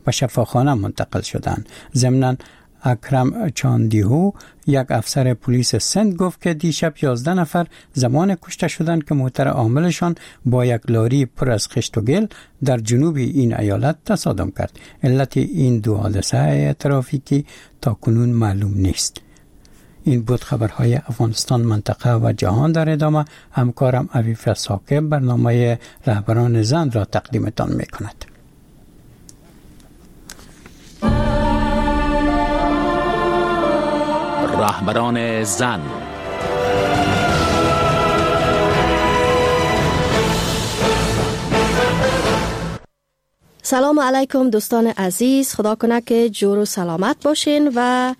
به شفاخانه منتقل شدند. ضمناً اکرم چاندیهو یک افسر پلیس سند گفت که دیشب 11 نفر زمان کشته شدند که موتر عاملشان با یک لاری پر از خشت و گل در جنوب این ایالت تصادم کرد. علت این دو حادثه ترافیکی تا کنون معلوم نیست. این بود خبرهای افغانستان، منطقه و جهان. در ادامه همکارم عفیف ثاقب برنامه رهبران زن را تقدیمتان می کند. رهبران زن. سلام علیکم دوستان عزیز، خدا کنه که جور و سلامت باشین و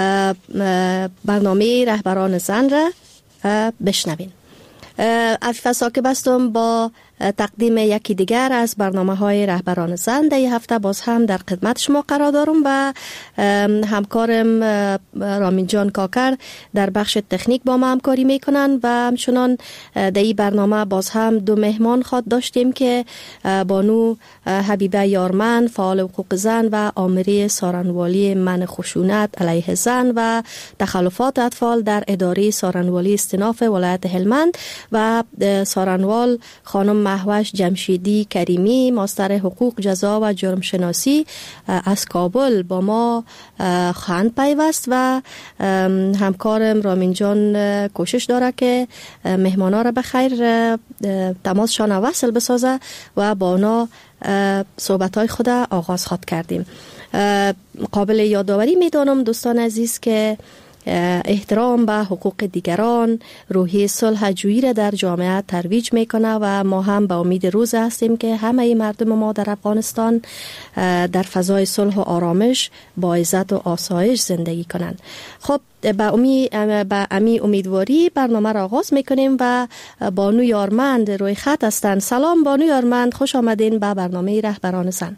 برنامه رهبران زن را بشنوین. عفیف ثاقب هستم با تقدیم یکی دیگر از برنامه‌های رهبران زن. در این هفته باز هم در خدمت شما قرار دارم و همکارم رامین جان کاکر در بخش تکنیک با ما همکاری میکنن و همچنان در این برنامه باز هم دو مهمان خود داشتیم که بانو حبیبه یارمن، فعال حقوق زن و آمری سارنوالی منع خشونت علیه زن و تخلفات اطفال در اداره سارنوالی استیناف ولایت هلمند و سارنوال خانم محوش جمشیدی کریمی، ماستر حقوق جزا و جرم شناسی از کابل با ما خواهند پیوست و همکارم رامین جان کوشش داره که مهمانا را بخیر تماسشان وصل بسازه و با اونا صحبت‌های خود آغاز خواهد کردیم. قابل یادآوری میدانم دوستان عزیز که احترام به حقوق دیگران روحیه صلح جویی را در جامعه ترویج میکنه و ما هم به امید روز هستیم که همه مردم ما در افغانستان در فضای صلح و آرامش با عزت و آسایش زندگی کنند. خب به امی امیدواری برنامه را آغاز میکنیم و بانو یارمند روی خط هستند. سلام بانو یارمند، خوش آمدین به برنامه رهبران زن.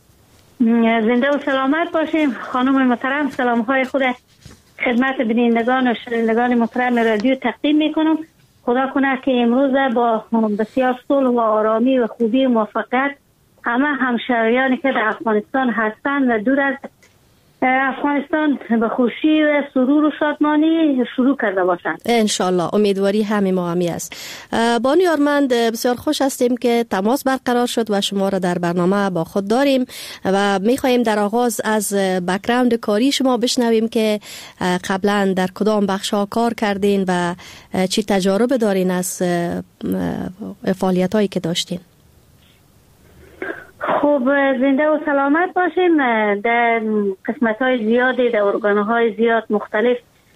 زنده و سلامت باشیم خانم محترم. سلام های خود خدمت بینندگان و شنوندگان محترم رادیو تقدیم میکنم. خدا کنه که امروز با بسیار صلح و آرامی و خوبی و موفقیت همه همشهریانی که در افغانستان هستند و دور از افغانستان به خوشی و سرور و شادمانی شروع کرده باشند انشالله. امیدواری همه ما همی است. بانو یارمند، بسیار خوش هستیم که تماس برقرار شد و شما را در برنامه با خود داریم و میخواییم در آغاز از بک‌گراند کاری شما بشنویم که قبلا در کدام بخش ها کار کردین و چی تجارب دارین از فعالیت هایی که داشتین. خوب، زنده و سلامت باشیم. در قسمت های زیادی در ارگان های زیاد مختلف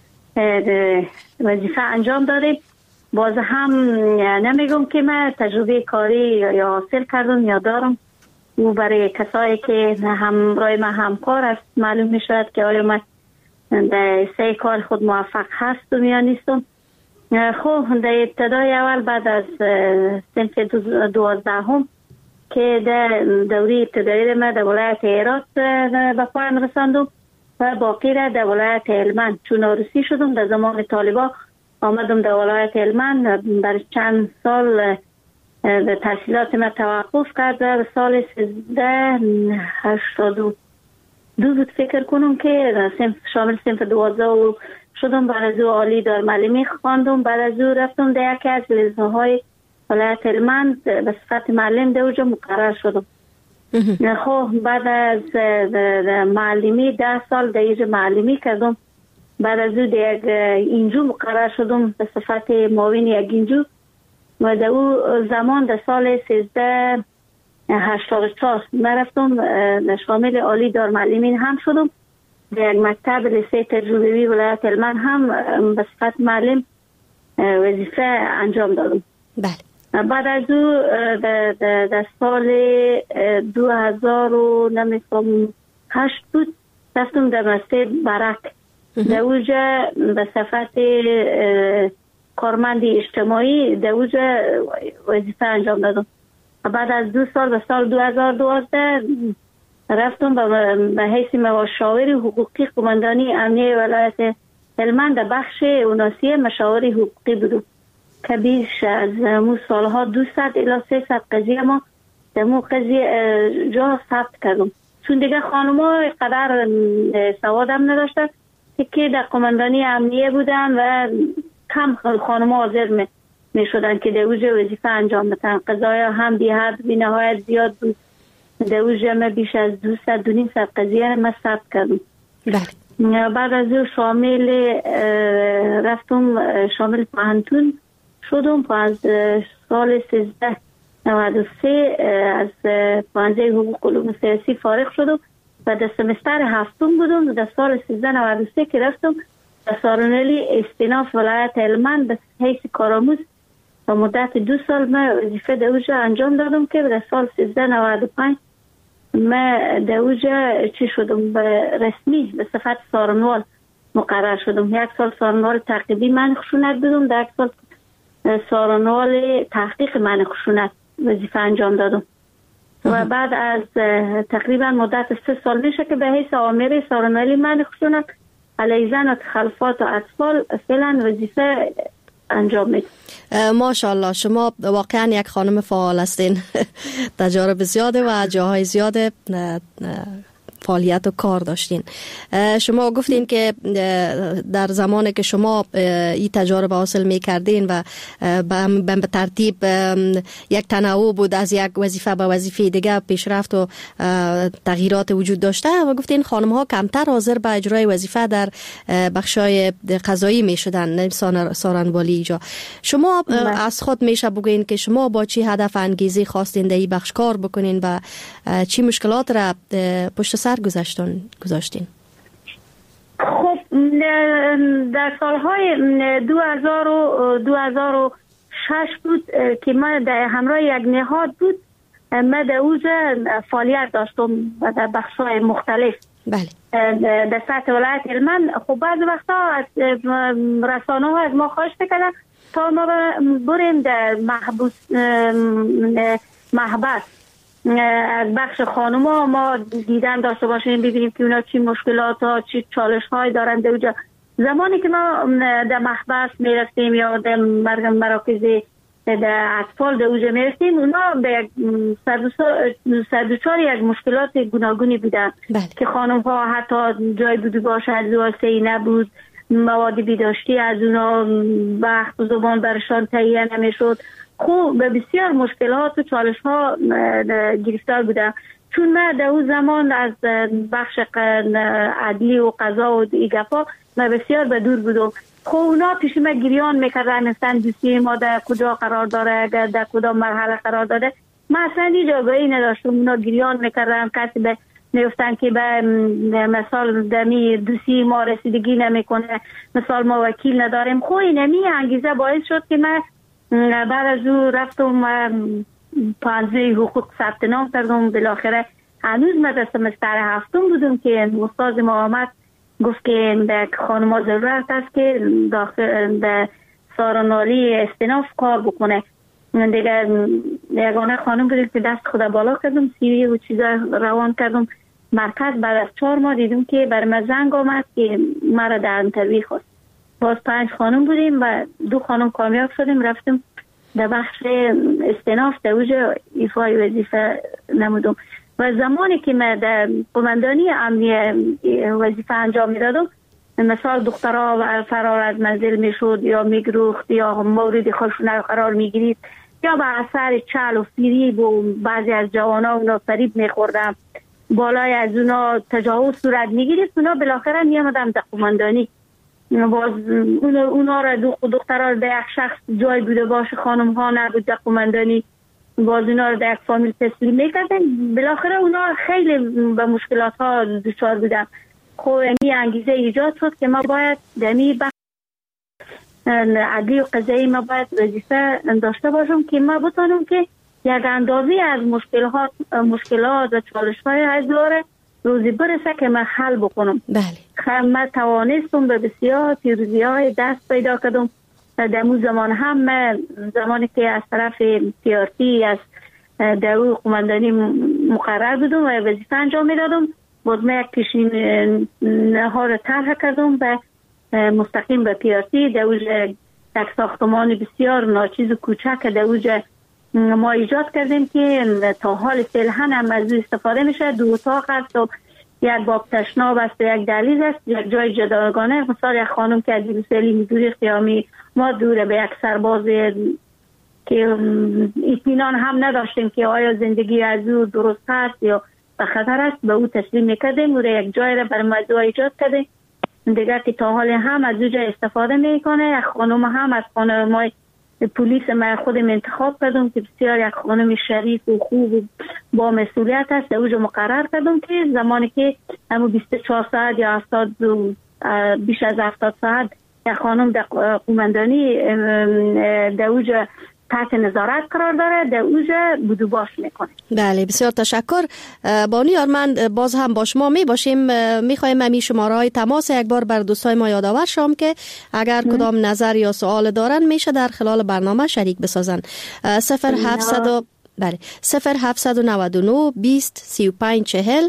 وظیفه انجام داریم. باز هم نمیگم که من تجربه کاری یا حاصل کردم یا دارم و برای کسایی که همراه من همکار است معلوم می شود که آیا من در سه کار خود موفق هستم یا نیستم. خب در ابتدای اول بعد از صنف 12 که در دوره ابتدایی ما در ولایت هرات به پایان رساندم و باقی را در ولایت هلمند چون عروسی شدم. در زمان طالبا آمدم در ولایت هلمند. برای چند سال به تحصیلات ما توقف کرد. در سال 1382 بود فکر کنم که شامل صنف 12 شدم. بعد از او عالی دارالمعلمی خواندم. بعد از او رفتم در یکی از لیسانس‌های ولایت هلمند به صفت معلم در اونجا مقرر شدم. خب بعد از معلمی 10 سال در اینجا معلمی کردم. بعد از او در اینجا مقرر شدم به صفت معاون یک اینجا و در او زمان در سال 1384 رفتم شامل عالی دارالمعلمین هم شدم. در یک مکتب لیسه تجربی ولایت هلمند هم به صفت معلم وظیفه انجام دادم. بله. بعد از او در سال 2008 بود رفتم در مسجد برک. در اوجا به صفت کارمند اجتماعی در اوجا وظیفه انجام دادم. بعد از 2 سال به سال 2012 رفتم به حیث مشاور حقوقی قماندانی امنیه ولایت هلمند در بخش اوناسی مشاور حقوقی بودم که بیش از مو سالها 200 الی 300 قضیه ما در مو قضیه جا ثبت کردم. چون دیگه خانم‌ها قدر سواد هم نداشتن که در قماندانی امنیه بودن و کم خانم‌ها حاضر می شدن که در اوج وظیفه انجام بدن. قضایا هم بی حد بی نهایت زیاد بود. در اوج ما بیش از 200 قضیه ما ثبت کردم. بله. بعد از او شامل پاهنتون شدم. از سال 1393 از پانزه حقوق علوم سیاسی فارغ شدم و در سمستر هفتم بودم. در سال 1393 که رفتم در سارنالی استیناف ولایت هلمند به حیث کارآموز و مدت 2 سال من وظیفه در اوجا انجام دادم که در سال 1395 من در اوجا چی شدم رسمی به صفت سارنوال مقرر شدم. 1 سال سارنوال تعقیبی من خشونت بودم، در 1 سال سارنوال تحقیق من خشونت وظیفه انجام دادم و بعد از تقریبا مدت 3 سال میشه که به حیث آمر سارنوالی من خشونت علیه زن و تخلفات و اطفال فعلا وظیفه انجام میدم. ماشاءالله شما واقعا یک خانم فعال هستین. تجارب زیاده و جاهای زیاده فعالیت و کار داشتین. شما گفتین که در زمانی که شما این تجارب حاصل می کردین و به ترتیب یک تنوع بود از یک وظیفه به وظیفه دیگه پیشرفت و تغییرات وجود داشته و گفتین خانم ها کمتر حاضر به اجرای وظیفه در بخشای قضایی می شدن، سارنوالی اینجا. شما از خود میشه بگوین که شما با چی هدف انگیزی خواستین در این بخش کار بکنین و چی مشکلات را پشت سر گذاشتین؟ خب در سالهای 2006 بود که من در همراه یک نهاد بود، من در اوجا فعالیت داشتم و در بخش‌های مختلف. بله. در سطح ولایت هلمند. خب بعض وقتا از رسانه‌ها از ما خواهش می‌کردن تا ما بریم در محبس از بخش خانوما ما دیدن داشته باشیم، ببینیم که اونا چی مشکلات ها چی چالش های دارن در اونجا. زمانی که ما در محبس میرفتیم یا در مراکز در اطفال در اونجا میرفتیم، اونا به سردوچار یک مشکلات گوناگونی بودن. بله. که خانم ها حتی جای بودی باشه از واسه نبود، مواد بیداشتی از اونا وقت و زبان برشان تهیه نمیشد. خوب به بسیار مشکلات و چالش ها گرفتار بودم، چون من در اون زمان از بخش عدلی و قضا و ایگفا من بسیار به دور بودم. خب اونا پیش من گریان میکردن مثلا دوسیه ما در کجا قرار داره، اگر در کدام مرحله قرار داره. من اصلا هیچ جاگاهی نداشتم. اونا گریان میکردن، کسی به میفتن که به مثال دمی دوسیه ما رسیدگی نمیکنه، مثال ما وکیل نداریم. خب اینمی انگیزه باعث شد که من بعد از او رفتم و پانزه حقوق ثبت نام کردم. بالاخره هنوز من در سمستر هفتم بودم که استاد ما آمد گفت که در خانم‌ها ضرورت است که در سارنوالی استیناف کار بکنه. من دیگه یگانه خانم بودم که دست خدا بالا کردم، سیوی و چیزا روان کردم مرکز. بعد از 4 ماه دیدم که بر من زنگ آمد که مرا در انترویو خواست. باز 5 خانم بودیم و 2 خانم کامیاب شدیم، رفتیم در بخش استیناف در اوجا ایفای وظیفه نمودم. و زمانی که من در قماندانی امنیه وظیفه انجام میدادم، مثال دخترها فرار از منزل میشد یا میگروخت یا مورد خشونت قرار میگیرید یا به اثر چل و فریب و بعضی از جوانا اونا فریب میخوردن، بالای از اونا تجاوز صورت میگیرید، اونا بالاخره میامدم در قماندانی. باز اونا را دخترها به یک شخص جای بوده باشه، خانم ها نبود در قماندانی، باز اونا را در یک فامیل تسلیم میکردن. بالاخره اونا خیلی به مشکلات ها دچار بودن. خب این انگیزه ایجاد شد که ما باید دمی بخش عدلی و قضایی ما باید وظیفه داشته باشم که ما بتونم که یک اندازی از مشکلات و چالش های هزاره روزی برسه که من حل بکنم. بله. من توانستم به بسیار پیروزی های دست پیدا کردم. در اون زمان هم من زمانی که از طرف پیارتی از در قماندانی مقرر بودم و وظیفه انجام میدادم، باز من یک پیشنهاد را طرح کردم و مستقیم به پیارتی در یک ساختمان بسیار ناچیز و کوچک در اوج ما ایجاد کردیم که تا حال فعلا هم از او استفاده میشه. 2 اتاق است و یک باب تشناب است و یک دهلیز است، یک جای جداگانه. مثلا یک خانم که از بروسلی میدوری قیامی ما دوره به یک سرباز که اطمینان هم نداشتیم که آیا زندگی از او درست است یا به خطر است، به او تسلیم میکردیم و یک جای را برای موضوع ایجاد کردیم دیگر که تا حال هم از او جای استفاده میکنه. یک خانم هم از خانم ما پلیس ما خودم انتخاب کردم که بسیار یک خانم شریف و خوب و با مسئولیت است. اوجا مقرر کردم که زمانی که همون 24 ساعت یا 70 بیش از 70 ساعت یک خانم در قومندانی در اوجا تحت نظارت قرار داره، در اوجا بدوباش میکنه. بله بسیار تشکر. بانو آرمند باز هم با شما می باشیم. میخوایم همی شماره های تماس یک بار بر دوستای ما یادآور شم که اگر کدام نظر یا سوال دارن میشه در خلال برنامه شریک بسازن. 0700 بله 0799 20 35 40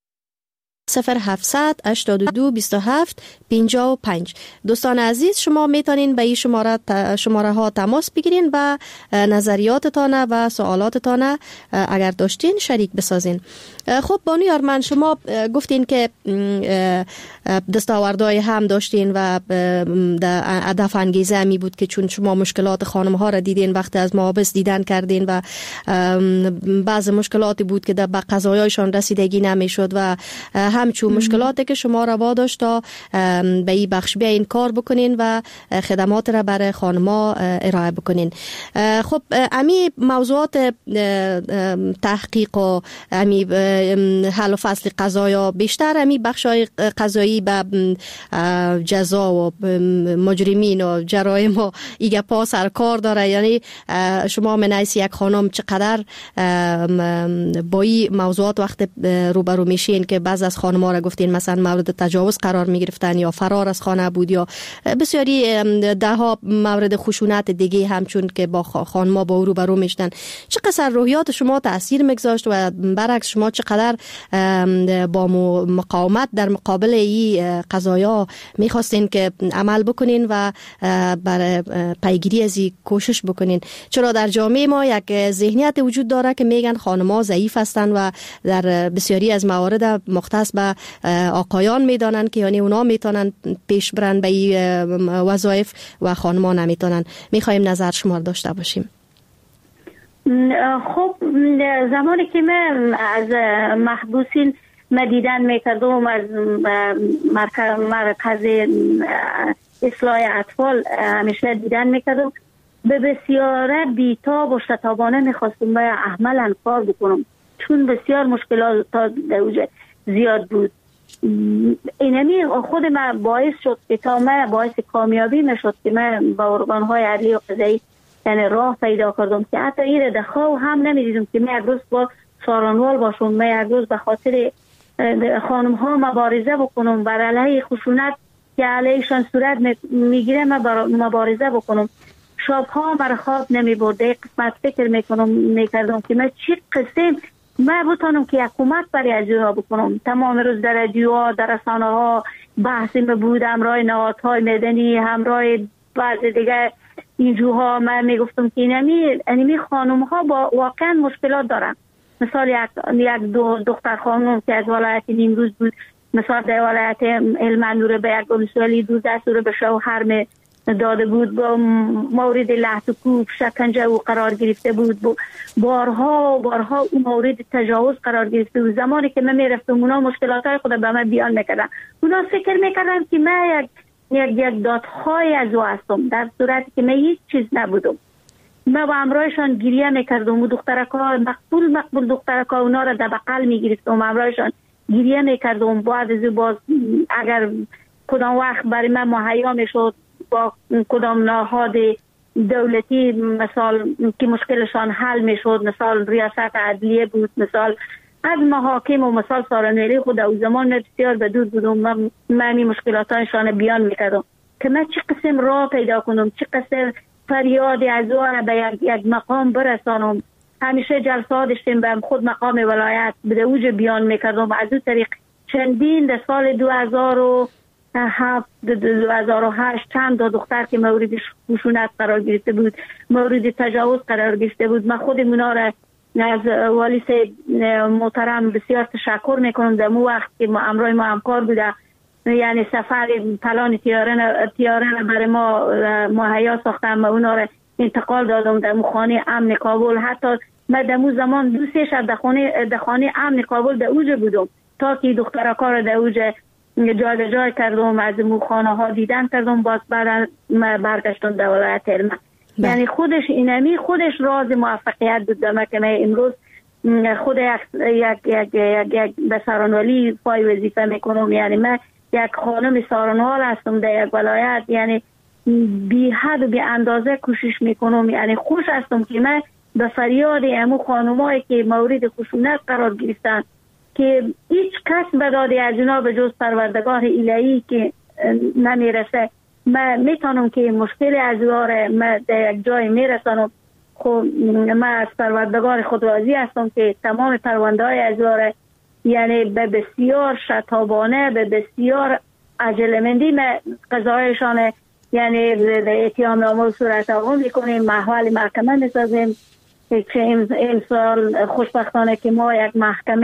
0700 82 27 55. دوستان عزیز شما میتونین به این شماره ها تماس بگیرین و نظریاتتان و سوالاتتان اگر داشتین شریک بسازین. خب بانو آرمند شما گفتین که دستاوردهای هم داشتین و هدف انگیزه می بود که چون شما مشکلات خانم ها را دیدین وقتی از محابس دیدن کردین و بعض مشکلاتی بود که به قضایایشان رسیدگی نمیشد و همچون مشکلاتی که شما را واداشت تا به این بخش بیاین کار بکنین و خدمات را برای خانما ارائه بکنین. خب امی موضوعات تحقیق و امی حل و فصل قضایا بیشتر امی بخشای قضایی به جزا و مجرمین و جرایم و ایگه پا سر کار داره. یعنی شما منعیس یک خانم چقدر با این موضوعات وقت روبرو میشین که بعض از خانم‌ها را گفتین مثلا مورد تجاوز قرار میگرفتن یا فرار از خانه بود یا بسیاری ده ها مورد خشونت دیگه همچون که با خانم‌ها با روبرو میشدن. چقدر روحیات شما تاثیر میگذاشت و برعکس شما چقدر با مقاومت در مقابل این قضایا میخواستین که عمل بکنین و برای پیگیری از این کوشش بکنین؟ چرا در جامعه ما یک ذهنیت وجود داره که میگن خانم‌ها ضعیف هستن و در بسیاری از موارد مختص به آقایان میدانن که یعنی اونا میتونن پیش برن به این وظایف و خانم‌ها نمیتونن. میخوایم نظر شما داشته باشیم. خب زمانی که من از محبوسین دیدن میکردم از مرکز اصلاح اطفال همیشه دیدن میکردم به بسیار بیتاب و شتابانه میخواستم به عملاً کار بکنم چون بسیار مشکلات زیاد بود. اینمی خود من باعث شد که تا من باعث کامیابی میشد که من با ارگان‌های عدلی و قضایی یعنی راه پیدا کردم که حتی این دخواه هم نمیدیدم که من یک روز با سارانوال باشم، من یک روز به خاطر خانم ها مبارزه بکنم بر علیه خشونت که علیهشان صورت میگیره مبارزه بکنم. شبها مرا خواب نمی برده. قسمت فکر میکردم که من چی قسم من بتونم که یک کمک برای اجرا بکنم. تمام روز در رادیوها در رسانه ها بحثی بود، همراه نهادهای مدنی، همراه بعض دیگه اینجوها من میگفتم که اینمی خانم ها با واقعا مشکلات دارن. مثال یک دختر خانم که از ولایت نیمروز بود، مثلا در ولایت هلمند به یک ولسوالی 12 سوره به شوهر داده بود، با مورد لحظ و کوب شکنجه او قرار گرفته بود، بارها اون مورد تجاوز قرار گرفته بود. زمانی که من میرفتم اونا مشکلات خود به من بیان میکردن، اونا فکر میکردن که من یک دادخواه از او هستم در صورتی که من هیچ چیز نبودم. من با همراهشان گریه میکردم و دخترکا مقبول دخترکا اونا را در بغل میگرفتم، همراهشان گریه میکردم. بعد از باز اگر کدام وقت برای من مهیا میشد با کدام نهاد دولتی مثال که مشکلشان حل میشد، مثال ریاست عدلیه بود، مثال از محاکم و مثال سارانویلی خود او زمان بسیار به دور بودم. من این مشکلاتشان بیان میکردم که من چه قسم راه پیدا کنم، چه قسم فریاد از او به یک مقام برسانم. همیشه جلسات داشتیم به خود مقام ولایت به اوج بیان میکردم. از او طریق چندین در سال 2000 2008 چند دختر که مورد خشونت قرار گرفته بود، مورد تجاوز قرار گرفته بود. من خود اونا را از والی محترم بسیار تشکر میکنم. در مو وقت که همراه ما همکار بوده، یعنی سفر پلان تیاره برای ما مهیا ساختم و اونا را انتقال دادم در خانه امن کابل. حتی من در مو زمان 2-3 شب در خانه امن کابل در اوج بودم تا که دخترکا را در اوج جای جای کردم، از مو خانه ها دیدن کردم. باز بعد برگشتم در ولایت علمه. یعنی خودش راز موفقیت بود در که من امروز خود یک بسرانوالی پای وظیفه میکنم. یعنی من یک خانم سارنوال هستم در یک ولایت. یعنی بی حد و بی اندازه کوشش میکنم. یعنی خوش هستم که من به فریاد امو خانمایی که مورد خشونت قرار گرفتن که هیچ کس به داد از اونا به جز پروردگار الهی که نمیرسه، من میتونم که مشکل از اونا من در یک جای میرسانم. خب من از پروردگار خود راضی هستم که تمام پرونده های از اونا یعنی به بسیار شتابانه، به بسیار عجلمندی من قضایشان یعنی به اتهام نامه صورت آقا میکنیم، محول محکمه میسازیم. که این سال خوشبختانه که ما یک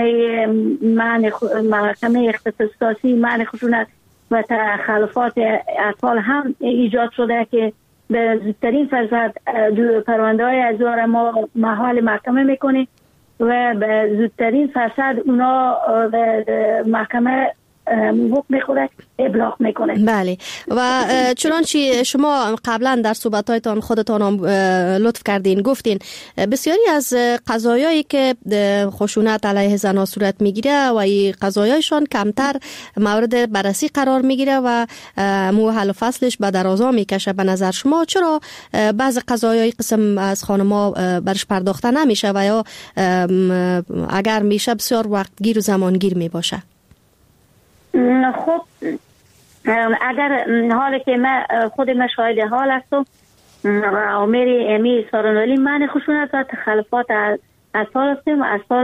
محکمه اختصاصی معنی خشونت و تخلفات اطفال هم ایجاد شده که به زودترین فرصت پرونده های از ما محول محکمه میکنیم و به زودترین فرصت اونا به محکمه حکم میخوره ابلاغ میکنه. بله. و چنانچه شما قبلا در صحبت‌هایتان خودتان لطف کردین گفتین بسیاری از قضایایی که خشونت علیه زنان صورت میگیره و این قضایایشان کمتر مورد بررسی قرار میگیره و حل و فصلش به درازا میکشه. به نظر شما چرا بعض قضایای قسم از خانم‌ها برش پرداخته نمیشه و یا اگر میشه بسیار وقت گیر و زمان گیر میباشه؟ خب اگر حالی که من خود شاهد حال هستم عامر امی سارنوالی من خشونت و تخلفات از سال هستم از سال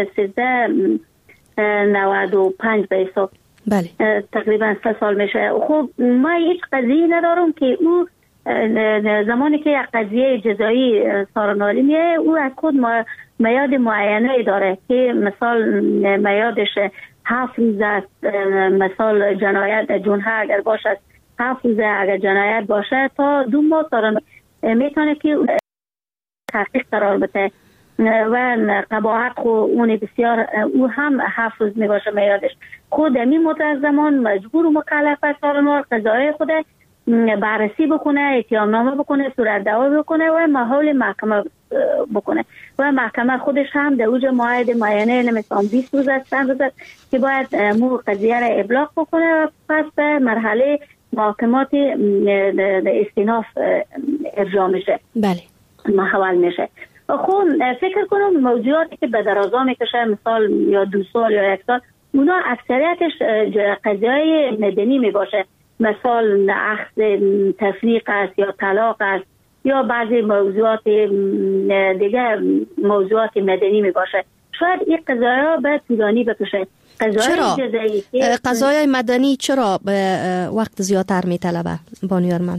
1395 به حساب. بله. تقریبا 3 سال میشه. خب ما هیچ قضیه ندارم که او زمانی که یک قضیه جزایی سارنوالی میه او از خود میاد معینه داره که مثال میادش 7 روز است، مثال جنایت جنحه اگر باشد 7 روز اگر جنایت باشه تا 2 ماه میتونه که تحقیق قرار بده و قباحت خو اون بسیار او هم 7 روز میباشه میادش. خود این مدت زمان مجبور و مکلف است سارنوال قضای خود بررسی بکنه، اتهام نامه بکنه، صورت دعوا بکنه و محول محکمه بکنه و محکمه خودش هم در اوج موعد معینه نمیتون 20 روز است چند روز است که باید مو قضیه را ابلاغ بکنه و پس به مرحله محاکمات استیناف ارجاع میشه. بله. محول میشه. خب فکر کنم موضوعاتی که به درازا میکشه مثال یا 2 سال یا 1 سال اونا اکثریتش قضیه مدنی میباشه. مثال اخذ تفریق است یا طلاق است یا بعضی موضوعات دیگه موضوعات مدنی می باشه. شاید این قضایا به طولانی بکشه. چرا؟ قضایای مدنی چرا به وقت زیادتر می طلبه بانیار من؟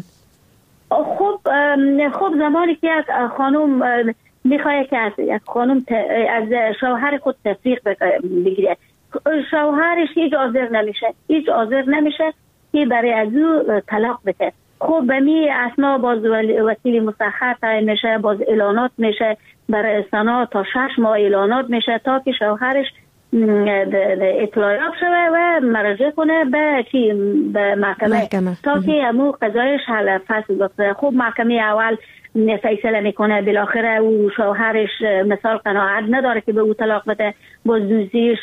خب زمانی که یک خانم میخواه که از یک خانم از شوهر خود تفریق بگیره، شوهرش هیچ حاضر نمیشه که برای از او طلاق بده. خب به می اسنا باز وسیله مسخر تعیین میشه، باز اعلانات میشه برای سنا تا 6 ماه اعلانات میشه تا که شوهرش اطلاعات شده و مراجعه کنه به محکمه تا که همون قضایش حل فصل بکنه. خب محکمه اول فیصله میکنه، بالاخره او شوهرش مثال قناعت نداره که به او طلاق بده، باز دوزیش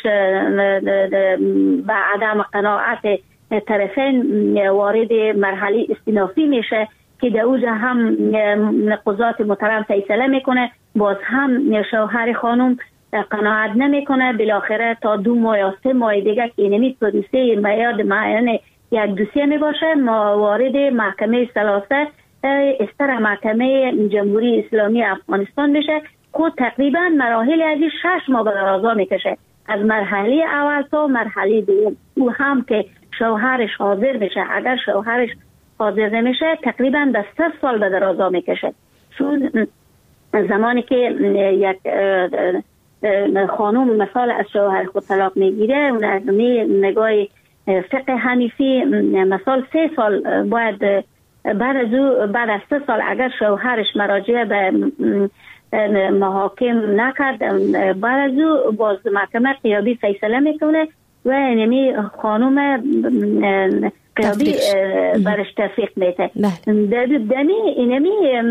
به عدم قناعت طرفین وارد مرحله استینافی میشه که در اوج هم قضات محترم فیصله میکنه، باز هم شوهر خانم قناعت نمیکنه، بالاخره تا 2 ماه یا 3 ماه دیگه که اینمی پروسه میاد معین یک دوسیه میباشه ما وارد محکمه ثلاثه استر محکمه جمهوری اسلامی افغانستان میشه. خود تقریبا مراحل از 6 ماه به درازا میکشه از مرحله اول تا مرحله دوم. او هم که شوهرش حاضر بشه، اگر شوهرش حاضر نمیشه تقریبا به 3 سال به درازا میکشه. چون زمانی که یک خانم مثال از شوهر خود طلاق میگیره، اون از نگاه فقه حنیفی مثال 3 سال باید بعد از 3 سال اگر شوهرش مراجعه به محاکم نکرد، بعد از او باز محکمه قیابی فیصله میکنه و اینمی خانم قیابی برش تفریق میده. اینمی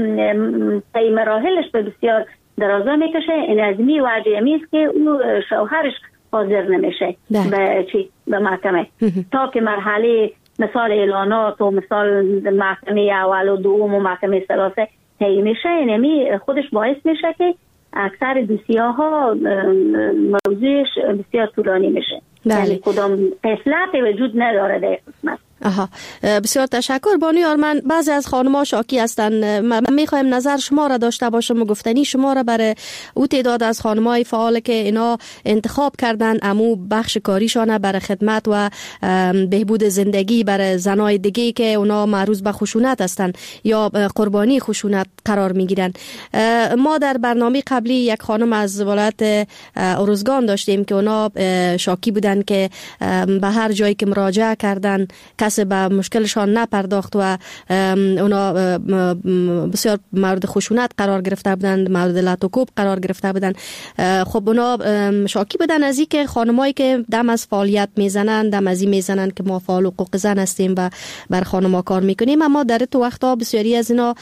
طی مراحلش به بسیار درازا میکشه. این از می وجه میست که او شوهرش حاضر نمیشه به محکمه تا که مرحله مثال اعلانات و مثال محکمه اول و دوم و محکمه ثلاثه طی میشه. اینمی خودش باعث میشه که اکثر دوسیاها موضوعش بسیار طولانی میشه. یعنی کدام اصلاحی وجود نداره در قسمت. بسیار تشکر بانو آرمن. بعضی از خانم‌ها شاکی هستن. من میخوایم نظر شما را داشته باشم و گفتنی شما را برای او تعداد از خانم‌های فعال که اینا انتخاب کردن امو بخش کاریشان برای خدمت و بهبود زندگی برای زنای دیگه که اونا معروض به خشونت هستن یا قربانی خشونت قرار میگیرن. ما در برنامه قبلی یک خانم از ولایت ارزگان داشتیم که اونا شاکی بودن که به هر جایی که مراجعه کردن کسی به مشکلشان نپرداخت و اونا بسیار مورد خشونت قرار گرفته بودند، مورد لطوکوب قرار گرفته بودند. خب اونا شاکی بودن از این که خانمایی که دم از فعالیت میزنن، دم از این میزنن که ما فعال حقوق زن هستیم و بر خانم‌ها کار میکنیم، اما در تو وقتا بسیاری از اینا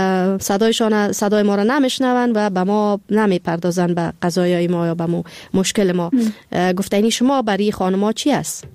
صدای ما را نمیشنون و به ما نمیپردازن به قضایای ما یا به مشکل ما. گفتنی شما برای خانم‌ها چی است؟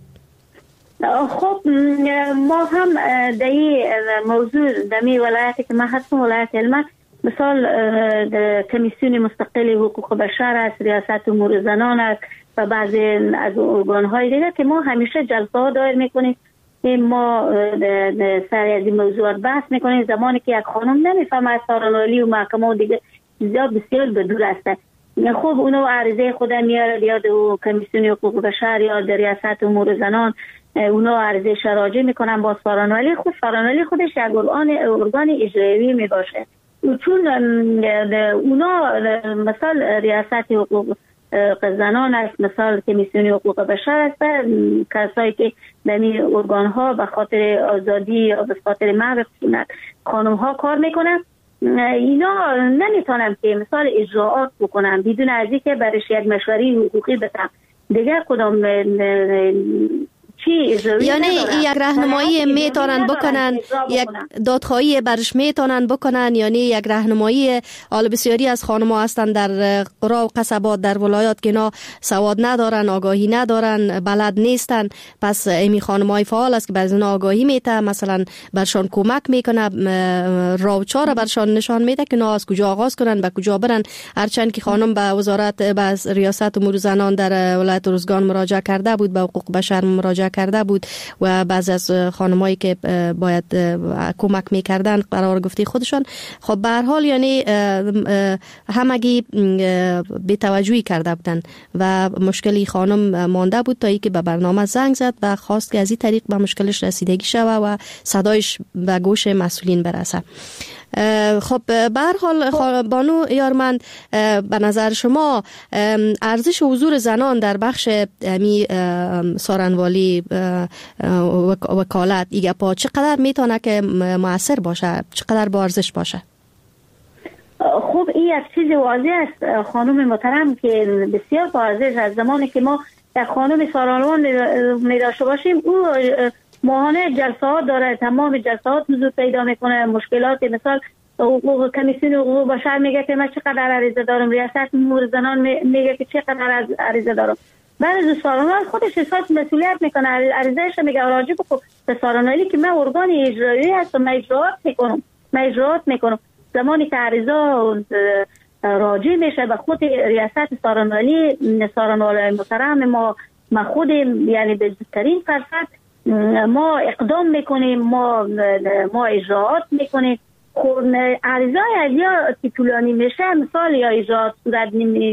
خب ما هم در این موضوع در می ولایتی که ما هستم ولایت علمه مثال کمیسیون مستقل حقوق بشر است، ریاست امور زنان است و بعضی از ارگان‌های دیگه که ما همیشه جلسه ها دایر میکنیم. ما سر از این موضوعات بحث میکنیم. زمانی که یک خانم نمیفهمه از سارنالی و محکمه و دیگه بسیار بدور است، خب اونو عرضه خود میاره یاد کمیسیون حقوق بشر یا ریاست امور زنان، اونا عرضه شراجع میکنن با فرانوالی خود. فرانوالی خودش یک ارگان اجرایی میباشه، چون اونا مثال ریاست حقوق زنان است، مثال کمیسیون حقوق بشر است، کسایی که دمی ارگان ها به خاطر آزادی یا به خاطر منع خشونت خانم ها کار میکنن. اینا نمیتونم که مثال اجراعات بکنم بدون از اینکه برش یک مشوره حقوقی بدم. دیگر کدام یعنی یک راهنمایی میتونن بکنن، یک دادخواهی برش میتونن بکنن، یعنی یک راهنمایی. حالا بسیاری از خانم‌ها هستن در قرى و قصبات در ولایات که اینا سواد ندارن، آگاهی ندارن، بلد نیستن، پس امی خانم‌های فعال است که بعضی اینا آگاهی میده، مثلا برشان کمک میکنه، راوچا را برشان نشان میده که اینا از کجا آغاز کنن، به کجا برن. هرچند که خانم به وزارت به ریاست امور زنان در ولایت ارزگان مراجعه کرده بود، به حقوق بشر مراجعه کرده بود و بعضی از خانمایی که باید کمک میکردن قرار گفته خودشان. خب به هر حال یعنی همگی بی‌توجهی کرده بودن و مشکلی خانم مانده بود تا اینکه به برنامه زنگ زد و خواست که از این طریق به مشکلش رسیدگی شوه و صدایش به گوش مسئولین برسه. خب به هر حال بانو یارمند، به نظر شما ارزش حضور زنان در بخش سارنوالی وکالت ایگپا چقدر میتونه که مؤثر باشه، چقدر با ارزش باشه؟ خب این یک چیز واضح است خانم محترم که بسیار با ارزش است. زمانی که ما یک خانم سارنوان می داشته باشیم، او ماهانه جلسه ها داره، تمام جلسه ها حضور پیدا میکنه. مشکلات مثال کمیسیون حقوق بشر میگه که من چقدر عریضه دارم، ریاست امور زنان میگه که چقدر عریضه دارم. بعد از سارنوال خودش احساس مسئولیت میکنه، عریضهش میگه راجع به سارنوالی که من ارگان اجرایی هستم، من اجراعات میکنم. زمانی که عریضه راجع میشه به خود ریاست سارنوالی محترم، ما خود یعنی به زودترین فرصت ما اقدام میکنیم، ما اجراعات میکنیم. خب عریضه از یا که طولانی میشه، مثال یا اجراعات صورت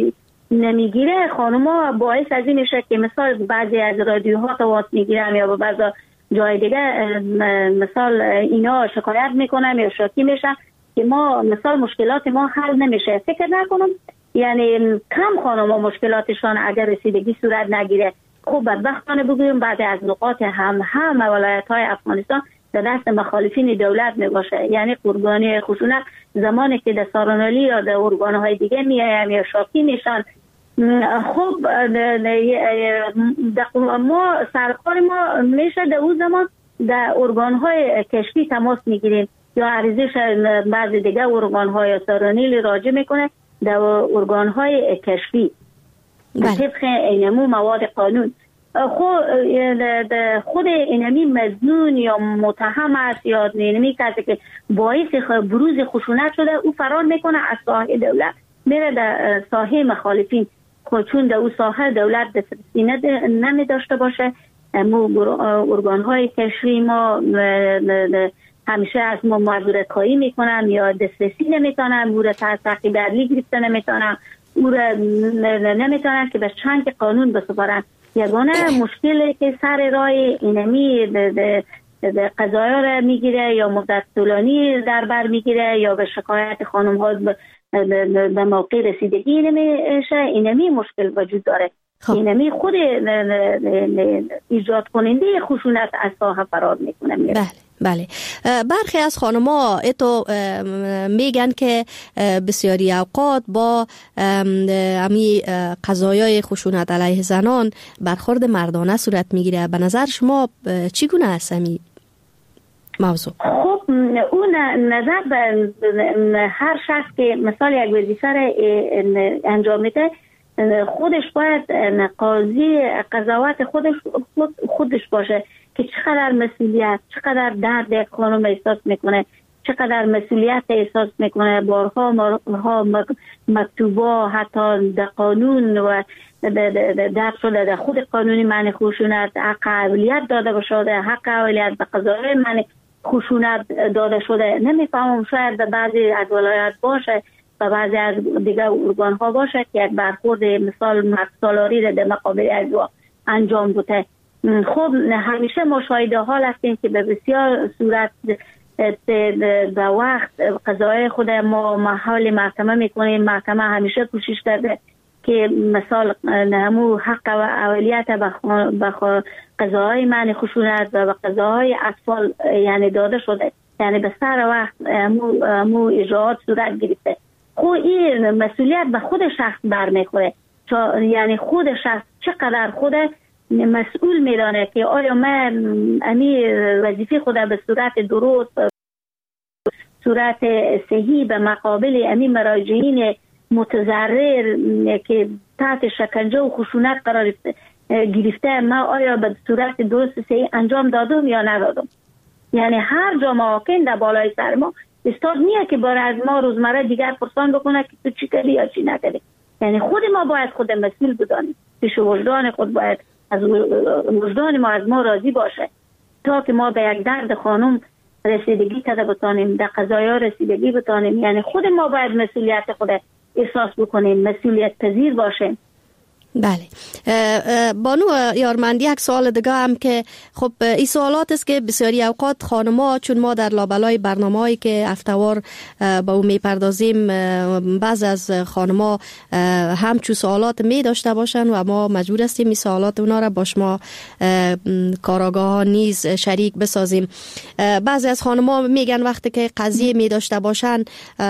نمیگیره، خانوما باعث از این میشه که مثال بعضی از رادیوها تماس میگیرن یا بعضی جای دیگه مثال اینا شکایت میکنن یا شاکی میشن که ما مثال مشکلات ما حل نمیشه. فکر نکنم یعنی کم خانوما مشکلاتشان اگر رسیدگی صورت نگیره. خب بدبختانه بگویم بعضی از نقاط هم ولایت‌های افغانستان در دست مخالفین دولت میباشه. یعنی قربانی خشونت زمانی که در سارانالی یا در ارگان‌های دیگه میایم یا شاکی میشن. خب ما سرکار ما میشه در اون زمان در ارگان‌های کشفی تماس میگیریم یا عریضش بعضی دیگه ارگان‌های سارانالی راجع میکنه در ارگان‌های کشفی طبق اینمو مواد قانون. خود اینمی مظنون یا متهم است یا اینمی کسی که باعث بروز خشونت شده او فرار میکنه از ساحه دولت میره در ساحه مخالفین، چون در اون ساحه دولت دسترسی نمی داشته باشه. ارگان‌های کشفی ما همیشه از ما معذورت خواهی میکنن یا دسترسی نمیتونن، او را تعقیب عدلی گرفته نمیتونن، او را نمیتونن که به چنگ قانون بسپارن. یگانه مشکلی که سر راه اینمی قضایا را میگیره یا مدت طولانی در بر میگیره یا به شکایت خانم ها به موقع رسیدگی نمیشه، اینمی مشکل وجود داره. اینمی خود ایجاد کننده خشونت از ساحه فرار میکنه. بله. برخی از خانم‌ها اتو میگن که بسیاری اوقات با امی قضایای خشونت علیه زنان برخورد مردانه صورت میگیره. به نظر شما چگونه است امی موضوع؟ خب اون نظر به هر شخص که مثال یک وظیفه را انجام میده خودش باید قاضی قضاوت خودش باشه که چقدر مسئولیت، چقدر درد یک خانم احساس میکنه، چقدر مسئولیت احساس میکنه. بارها مکتوبا حتی در قانون و در شده در خود قانونی معنی خشونت حق اولیت داده شده، حق اولیت به قضای معنی خشونت داده شده. نمیفهمم شاید به بعضی از ولایت باشه و بعضی از دیگه ارگان ها باشه که یک برخورد مثال مقصالاری را در مقابل ازوا انجام بوده. خب همیشه ما شاهد حال هستیم که به بسیار صورت به وقت قضای خود ما محال محکمه میکنیم. محکمه همیشه کوشش کرده که مثال همو حق و اولیت به قضای معنی خشونت و به قضای اطفال یعنی داده شده، یعنی به سر وقت همو اجراعات صورت گرفته. خب این مسئولیت به خود شخص برمیخوره، یعنی خود شخص چقدر خود مسئول میدانه که آیا من امی وظیفه خود به صورت درست، صورت صحیح به مقابل امی مراجعین متضرر که تحت شکنجه و خشونت قرار گرفته ما آیا به صورت درست صحیح انجام دادم یا ندادم. یعنی هر جا محاکم در بالای سر ما استاد نیه که برای از ما روزمره دیگر پرسان بکنه که تو چی کردی یا چی نکردی. یعنی خود ما باید خود مسئول بدانیم، پیش وجدان خود باید از وجدان ما از ما راضی باشه تا که ما به یک درد خانم رسیدگی کرده بتانیم، در قضایا رسیدگی بتانیم. یعنی خود ما باید مسئولیت خود احساس بکنیم، مسئولیت پذیر باشیم. بله. بانو یارمندی یک سوال دیگه هم که خب این سوالات است که بسیاری اوقات خانم‌ها، چون ما در لابلای برنامه‌ای که هفته‌وار با اون میپردازیم بعض از خانم‌ها همچون سوالات می داشته باشن و ما مجبور هستیم این سوالات اونا را با شما کاراگاه‌ها نیز شریک بسازیم. بعضی از خانم‌ها میگن وقتی که قضیه می داشته باشن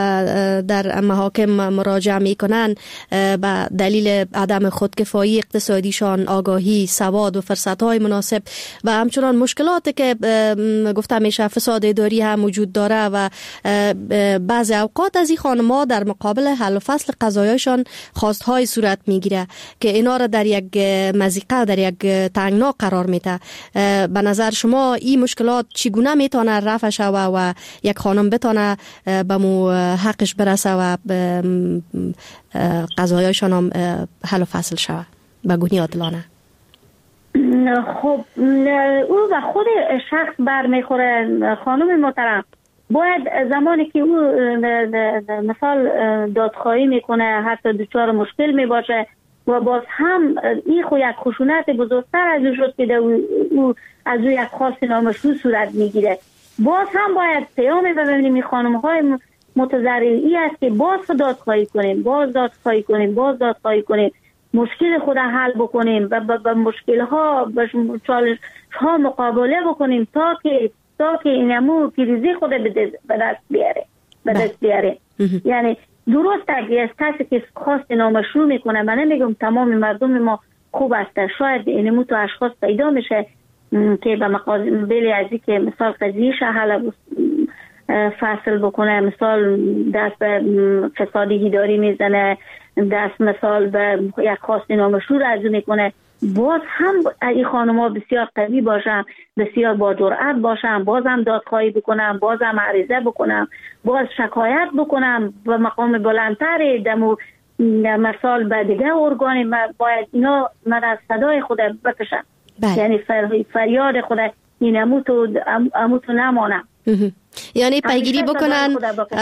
در محاکم مراجعه میکنن به دلیل عدم خودکفایی اقتصادیشان، آگاهی، سواد و فرصت‌های مناسب و همچنان مشکلاتی که گفته میشه فساد اداری هم وجود داره و بعضی اوقات از این خانم‌ها در مقابل حل و فصل قضایاشان خواست‌های صورت میگیره که اینا را در یک مضیقه، در یک تنگنا قرار میده. به نظر شما این مشکلات چگونه میتونه رفع شوه و یک خانم بتونه به مو حقش برسه و قضایاشان هم حل و فصل شوه به گونه عادلانه؟ خب او و خود شخص برمیخوره خانم محترم. باید زمانی که او مثال دادخواهی میکنه حتی دچار مشکل میباشه و باز هم این خو یک خشونت بزرگتر از او شد که او از او یک خواست نامشروع صورت میگیره، باز هم باید پیام ببینیم این خانم های متضرری است که باز دادخواهی کنیم، باز دادخواهی کنیم، مشکل خود حل بکنیم و با مشکل ها با چالش ها مقابله بکنیم تا که اینمو کریزی خود به دست بیاره. یعنی درست اگه از کسی که خواست نامشروع میکنه، من نمیگم تمام مردم ما خوب است، شاید اینمو تو اشخاص پیدا میشه که به مقابل از که مثال قضیهش حل فصل بکنه، مثال دست به فسادی اداری میزنه، دست مثال به یک خواست نامشروع از میکنه، باز هم این خانم‌ها بسیار قوی باشن، بسیار با جرأت باشن، باز هم دادخواهی بکنم، باز هم عریضه بکنم، باز شکایت بکنم و مقام بلندتر دمو مثال به دیگه ارگان باید اینا من از صدای خود بکشم. یعنی فریاد خود این امو تو نمانم. یعنی پیگیری بکنن،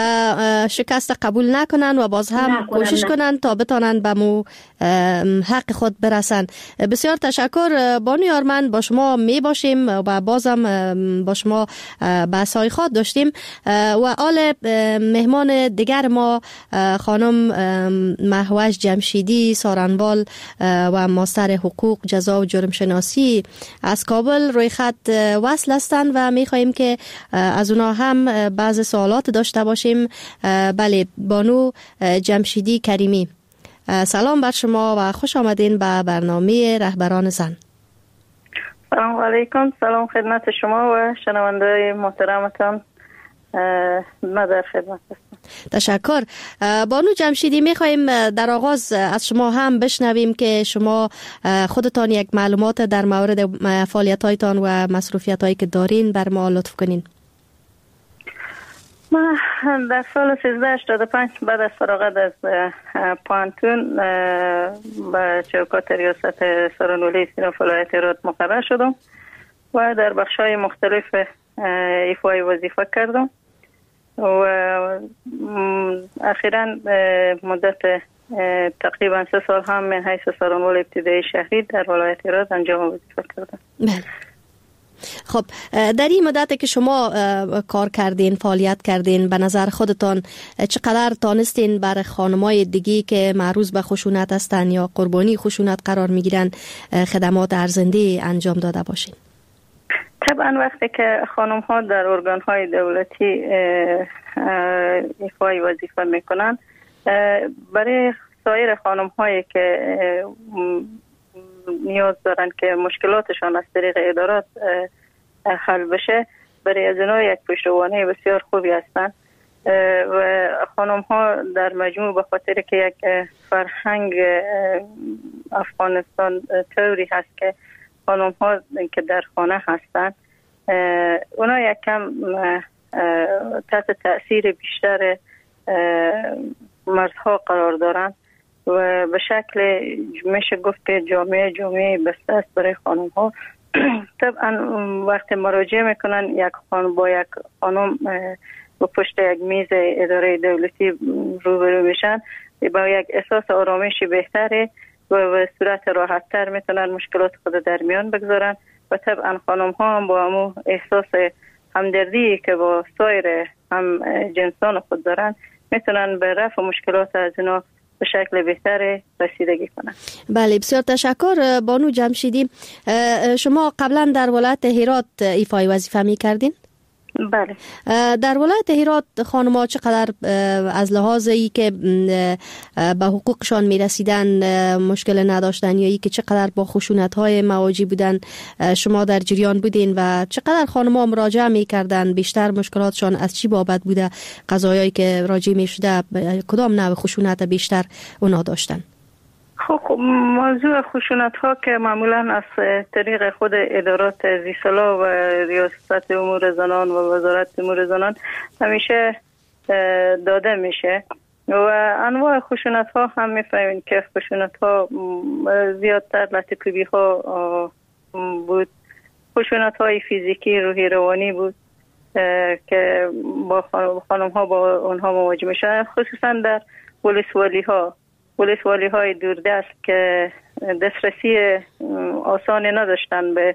شکست قبول نکنن و باز هم کوشش کنن تا بتانن به مو حق خود برسن. بسیار تشکر بانو آرمن، با شما می باشیم و بازم با شما بحث‌های خود داشتیم و آل مهمان دیگر ما خانم مهوش جمشیدی سارنوال و ماستر حقوق جزا و جرم شناسی از کابل روی خط وصل هستند و می خواهیم که از اونا هم بعض سوالات داشته باشیم. بله، بانو جمشیدی کریمی، سلام بر شما و خوش آمدین به برنامه رهبران زن. سلام علیکم، سلام خدمت شما و شنونده محترمتان. ما در خدمت هستم. تشکر. بانو جمشیدی، میخواییم در آغاز از شما هم بشنویم که شما خودتان یک معلومات در مورد فعالیت‌هایتان و مصروفیت‌هایی که دارین بر ما لطف کنین. ما در سال 1385 بعد از فراغت از پانتون به چوکات ریاست سرانولی صنف ولایت هرات مقرر شدم و در بخش‌های مختلف ایفای وظیفه کردم و اخیراً مدت تقریبا 3 سال هم من حیث سرانول ابتدایی شهری در ولایت هرات انجام وظیفه کردم. خب، در این مدت که شما کار کردین، فعالیت کردین، به نظر خودتان چقدر تانستین بر خانمای دیگی که معروض به خشونت هستن یا قربانی خشونت قرار میگیرن خدمات ارزنده انجام داده باشین؟ طبعا وقتی که خانم ها در ارگان های دولتی ایفای وظیفه میکنن، برای سایر خانم هایی که نیاز دارن که مشکلاتشان از طریق ادارات حل بشه، برای از اینا یک پشتوانه بسیار خوبی هستن و خانم ها در مجموع به خاطر که یک فرهنگ افغانستان طوری هست که خانم ها که در خانه هستن اونا یک کم تحت تأثیر بیشتر مردها قرار دارن و به شکل میشه گفت که جامعه بسته است برای خانم ها. طبعا وقتی مراجعه میکنن یک خانم با یک خانم با پشت یک میز اداره دولتی روبرو میشن، با یک احساس آرامش بهتره و به صورت راحت تر میتونن مشکلات خود در میان بگذارن و طبعا خانم ها هم با همون احساس همدردی که با سایر هم جنسان خود دارن میتونن به رفع مشکلات از اینا به شکل بهتر رسیدگی کنن. بله، بسیار تشکر بانو جمشیدی. شما قبلا در ولایت هرات ایفای وظیفه می کردین؟ بله. در ولایت هرات خانم‌ها چقدر از لحاظ ای که به حقوقشان میرسیدن مشکل نداشتن یا ای که چقدر با خشونت‌های مواجه بودن شما در جریان بودین و چقدر خانم‌ها مراجعه میکردن؟ بیشتر مشکلاتشان از چی بابت بوده؟ قضایایی که راجع میشده کدام نوع خشونت بیشتر اونا داشتن؟ خب موضوع خشونت ها که معمولا از طریق خود ادارات زیصلاح و ریاست امور زنان و وزارت امور زنان همیشه داده میشه و انواع خشونت ها هم میفهمین که خشونت ها زیادتر لطیفی ها بود، خشونت های فیزیکی روحی روانی بود که با خانم ها با اونها مواجه میشن، خصوصا در ولسوالی های دوردست که دسترسی آسانی نداشتن به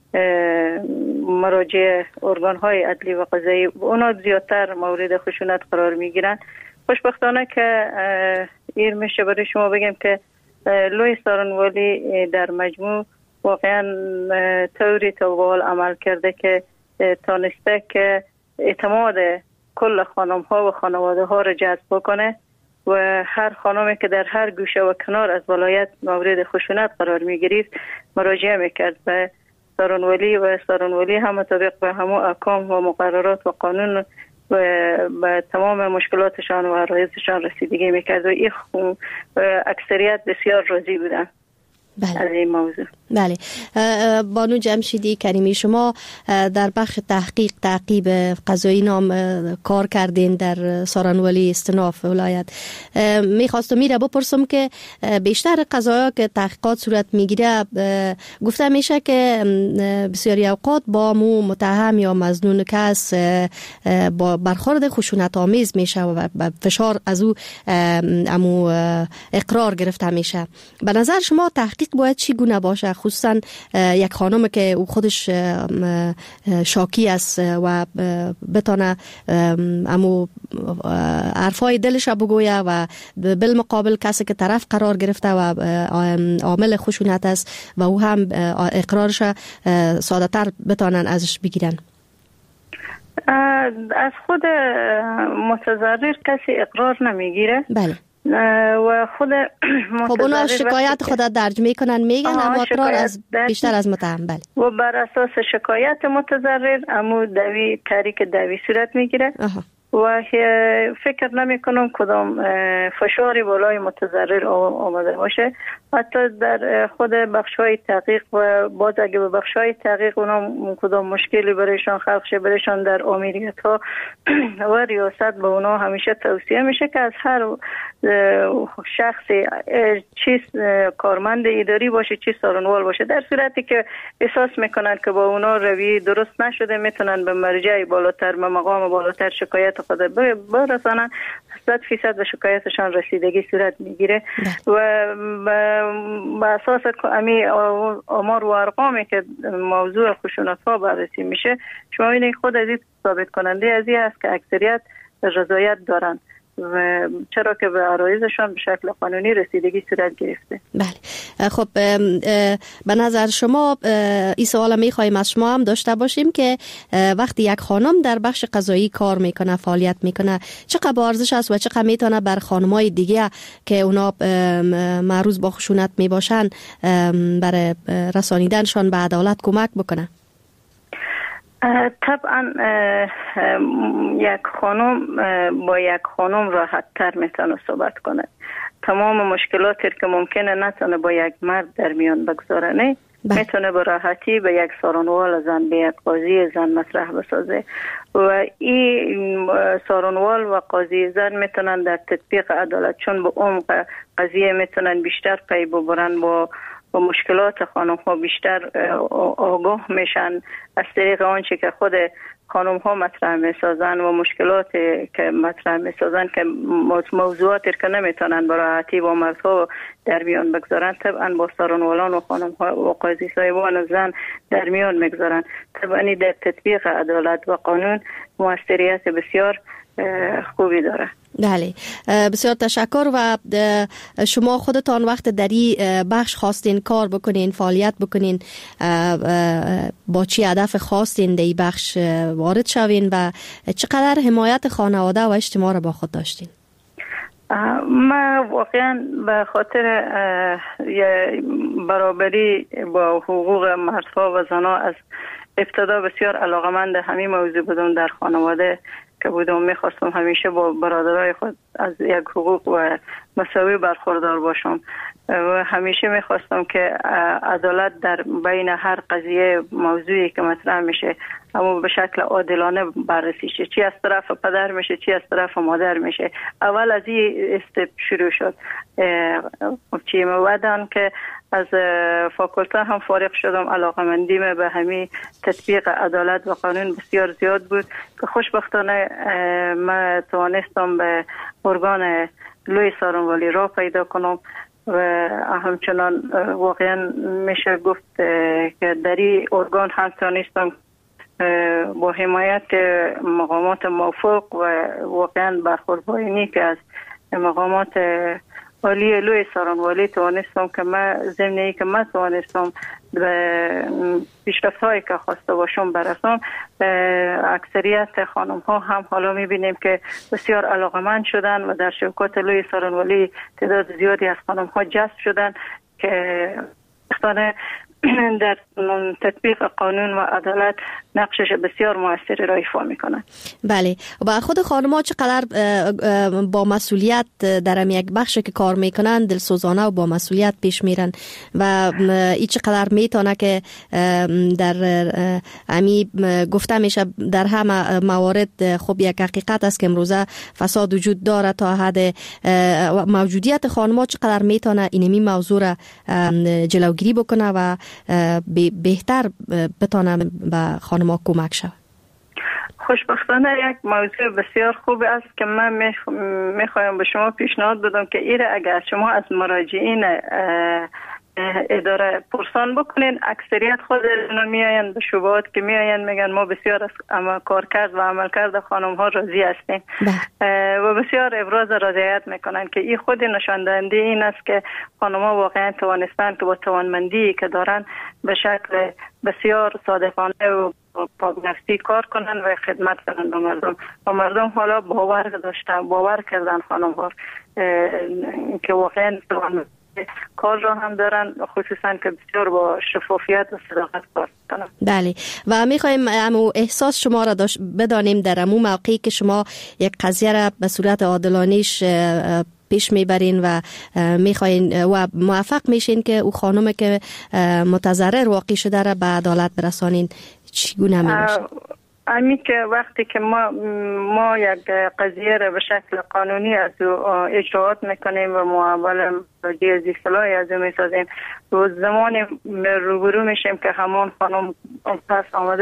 مراجع ارگان های عدلی و قضایی، اونا زیادتر مورد خشونت قرار میگیرن. خوشبختانه که این میشه برای شما بگم که لوی سارنوالی در مجموع واقعا طوری توال عمل کرده که تانسته که اعتماد کل خانم ها و خانواده ها را جذب بکنه و هر خانمی که در هر گوشه و کنار از ولایت مورد خشونت قرار می گرفت مراجعه میکرد به سارنوالی و سارنوالی هم مطابق به همه احکام و مقررات و قانون و به تمام مشکلاتشان و عرایضشان رسیدگی میکرد و این اکثریت بسیار راضی بودن. بله. از این موضوع. بله. بانو جمشیدی کریمی، شما در بخش تعقیب قضایی نام کار کردین در سارنوالی استناف ولایت. میخواستم میره بپرسم که بیشتر قضایا که تحقیقات صورت میگیره گفته میشه که بسیاری اوقات با متهم یا مظنون کس با برخورد خشونت آمیز میشه و فشار از او اقرار گرفته میشه. به نظر شما تحقیق باید چی گونه باشه، خصوصا یک خانم که او خودش شاکی است و بتانه امو حرفای دلش بگویه و بالمقابل کسی که طرف قرار گرفته و عامل خشونت است و او هم اقرارش ساده تر بتانن ازش بگیرن؟ از خود متضرر کسی اقرار نمیگیره. بله. و خود خب اونا شکایت خود درج میکنن میگن اما اقرار از بیشتر از متهم. بله. و بر اساس شکایت متضرر امو تحریک دعوی صورت میگیره و فکر نمی کنم کدام فشاری بالای متضرر آمده باشه. حتی در خود بخش‌های تحقیق و باز اگه به بخش‌های تحقیق اونا کدام مشکلی برایشان خلق شه، برایشان در آمریت‌ها و ریاست به اونا همیشه توصیه میشه که از هر شخصی چیز کارمند اداری باشه چی سارنوال باشه، در صورتی که احساس میکنن که با اونا روی درست نشده میتونن به مرجع بالاتر و مقام بالاتر شکایت خود برسانن. 100% به شکایتشان رسیدگی صورت میگیره و به اساس امی آمار و ارقامی که موضوع خشونت ها بررسی میشه، شما این خود از این ثابت کننده از این است که اکثریت رضایت دارن و چرا که به عرایضشان به شکل قانونی رسیدگی صورت گرفته. بله. خب به نظر شما این سوال میخوایم از شما هم داشته باشیم که وقتی یک خانم در بخش قضایی کار میکنه، فعالیت میکنه، چقدر ارزش است و چقدر میتونه بر خانمای دیگه که اونا معروض با خشونت میباشن برای رسانیدنشان به عدالت کمک بکنه؟ طبعا یک خانم با یک خانم راحت تر میتونه صحبت کنه. تمام مشکلاتی که ممکنه نتونه با یک مرد در میان بگذاره میتونه به راحتی به یک سارنوال زن، به یک قاضی زن مطرح بسازه و این سارنوال و قاضی زن میتونن در تطبیق عدالت چون به عمق قضیه میتونن بیشتر پی ببرن، با مشکلات خانم ها بیشتر آگاه میشن از طریق آنچه که خود خانم ها مطرح میسازن و مشکلات که مطرح میسازن که موضوعاتی که نمیتونن به راحتی با مردها در میان بگذارن، طبعا با سارنوالان و خانم ها و قاضی صاحبان زن در میان میگذارن. طبعا در تطبیق عدالت و قانون موثریت بسیار خوبی داره. بله، بسیار تشکر. و شما خودتان وقت در این بخش خواستین کار بکنین، فعالیت بکنین، با چی هدف خواستین در این بخش وارد شوین و چقدر حمایت خانواده و اجتماع را با خود داشتین؟ ما واقعا به خاطر برابری با حقوق مردها و زنها از ابتدا بسیار علاقمند همین موضوع بودم. در خانواده که بودم میخواستم همیشه با برادرای خود از یک حقوق و مساوی برخوردار باشم و همیشه میخواستم که عدالت در بین هر قضیه موضوعی که مطرح میشه اما به شکل عادلانه بررسی شه، چی از طرف پدر میشه چی از طرف مادر میشه. اول از این استپ شروع شد. چی بعدن که از فاکولته هم فارغ شدم، علاقمندیم به همین تطبیق عدالت و قانون بسیار زیاد بود که خوشبختانه من توانستم به ارگان لوی سارنوالی را پیدا کنم و همچنان واقعا میشه گفت که در این ارگان هم توانستم با حمایت مقامات موفق و واقعا برخورداری که از مقامات عالی لوی سارنوالی توانستم که من ضمن که من توانستم به پیشرفت‌هایی که خواسته باشم برسم. اکثریت خانم ها هم حالا میبینیم که بسیار علاقمند شدن و در شوکات لوی سارنوالی تعداد زیادی از خانم ها جذب شدن که در تطبیق قانون و عدالت نقشش بسیار موثری را ایفا میکنند. بله، و خود خانم‌ها چقدر با مسئولیت در یک بخش که کار میکنن دلسوزانه و با مسئولیت پیش میرن و این چقدر میتونه که در امی گفته میشه در همه موارد خب یک حقیقت است که امروزه فساد وجود داره تا حد موجودیت خانم‌ها چقدر میتونه اینمی موضوع را جلوگیری بکنه و بهتر بتونه به خانم‌ها کمک شود. خوشبختانه یک موضوع بسیار خوب است که من میخوایم به شما پیشنهاد بدم که ایره اگر شما از مراجعین اداره پرسان بکنین، اکثریت خود میآیند به شبهات که میآیند میگن ما بسیار از کارکرد و عملکرد خانم ها راضی هستیم و بسیار ابراز رضایت میکنن که این خود نشان دهنده این است که خانم ها واقعا توانستند که با توانمندی که دارن به شکل بسیار صادقانه و پاک‌نفسی کار کنن و خدمت کنن به مردم و مردم حالا باور کردن خانم ها که واقعا کار را هم دارن، خصوصا که بسیار با شفافیت و صداقت کار کنن. بله، و میخوایم احساس شما را بدانیم در امو موقعی که شما یک قضیه را به صورت عادلانه‌اش پیش میبرین و میخواین و موفق میشین که او خانم که متضرر واقع شده را به عدالت برسانین، چگونه میشه؟ امی که وقتی که ما یک قضیه را به شکل قانونی از اجراعات میکنیم و معامله از اصلاحی از میسازیم و زمانی روبرو میشیم که همون خانم پس آمده